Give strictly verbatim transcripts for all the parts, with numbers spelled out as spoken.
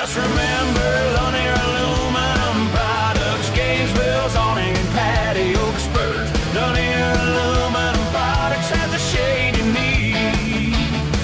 Just remember Lanier Aluminum Products, Gainesville's awning and patio experts. Lanier Aluminum Products has the shade you need.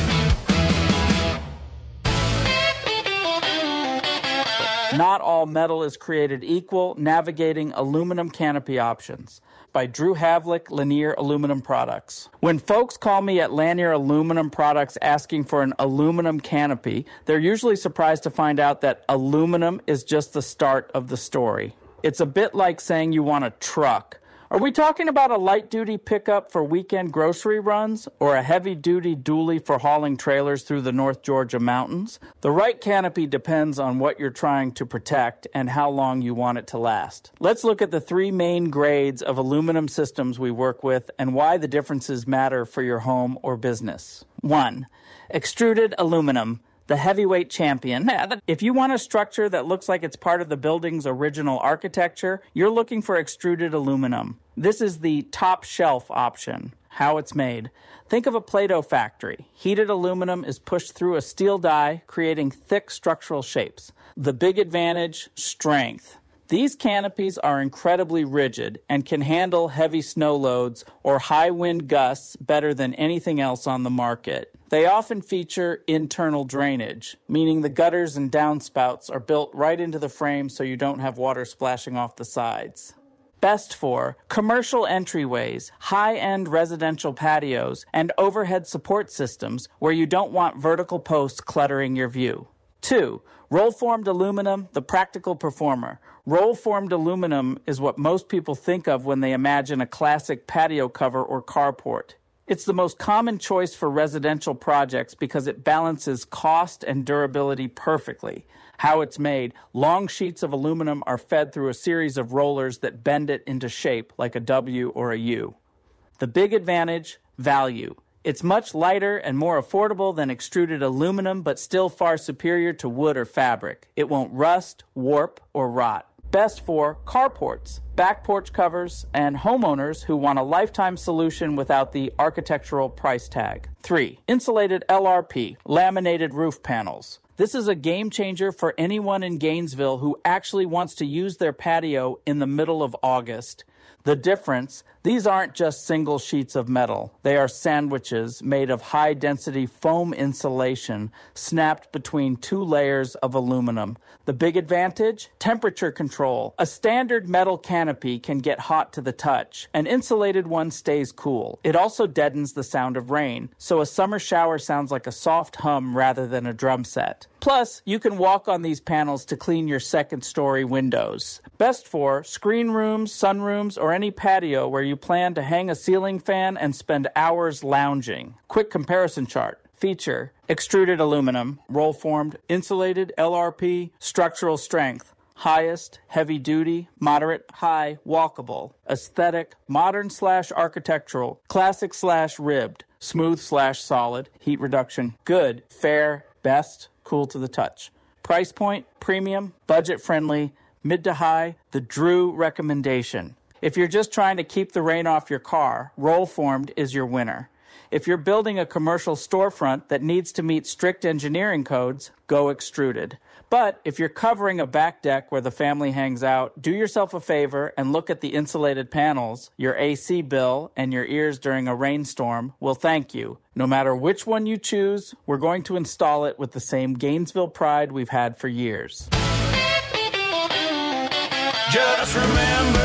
Not all metal is created equal. Navigating aluminum canopy options, by Drew Havlick, Lanier Aluminum Products. When folks call me at Lanier Aluminum Products asking for an aluminum canopy, they're usually surprised to find out that aluminum is just the start of the story. It's a bit like saying you want a truck. Are we talking about a light-duty pickup for weekend grocery runs or a heavy-duty dually for hauling trailers through the North Georgia mountains? The right canopy depends on what you're trying to protect and how long you want it to last. Let's look at the three main grades of aluminum systems we work with and why the differences matter for your home or business. One, extruded aluminum. The heavyweight champion. If you want a structure that looks like it's part of the building's original architecture, you're looking for extruded aluminum. This is the top shelf option. How it's made. Think of a Play-Doh factory. Heated aluminum is pushed through a steel die, creating thick structural shapes. The big advantage, strength. These canopies are incredibly rigid and can handle heavy snow loads or high wind gusts better than anything else on the market. They often feature internal drainage, meaning the gutters and downspouts are built right into the frame so you don't have water splashing off the sides. Best for commercial entryways, high-end residential patios, and overhead support systems where you don't want vertical posts cluttering your view. Two, roll-formed aluminum, the practical performer. Roll-formed aluminum is what most people think of when they imagine a classic patio cover or carport. It's the most common choice for residential projects because it balances cost and durability perfectly. How it's made, long sheets of aluminum are fed through a series of rollers that bend it into shape like a W or a U. The big advantage, value. It's much lighter and more affordable than extruded aluminum, but still far superior to wood or fabric. It won't rust, warp, or rot. Best for carports, back porch covers, and homeowners who want a lifetime solution without the architectural price tag. Three, insulated L R P, laminated roof panels. This is a game changer for anyone in Gainesville who actually wants to use their patio in the middle of August. The difference, these aren't just single sheets of metal. They are sandwiches made of high-density foam insulation snapped between two layers of aluminum. The big advantage? Temperature control. A standard metal canopy can get hot to the touch. An insulated one stays cool. It also deadens the sound of rain, so a summer shower sounds like a soft hum rather than a drum set. Plus, you can walk on these panels to clean your second-story windows. Best for screen rooms, sunrooms, or any patio where you plan to hang a ceiling fan and spend hours lounging. Quick comparison chart. Feature, extruded aluminum, roll-formed, insulated, L R P, structural strength, highest, heavy-duty, moderate, high, walkable, aesthetic, modern slash architectural, classic slash ribbed, smooth slash solid, heat reduction, good, fair, best, cool to the touch. Price point, premium, budget-friendly, mid to high, the Drew recommendation. If you're just trying to keep the rain off your car, roll-formed is your winner. If you're building a commercial storefront that needs to meet strict engineering codes, go extruded. But if you're covering a back deck where the family hangs out, do yourself a favor and look at the insulated panels. Your A C bill and your ears during a rainstorm will thank you. No matter which one you choose, we're going to install it with the same Gainesville pride we've had for years. Just remember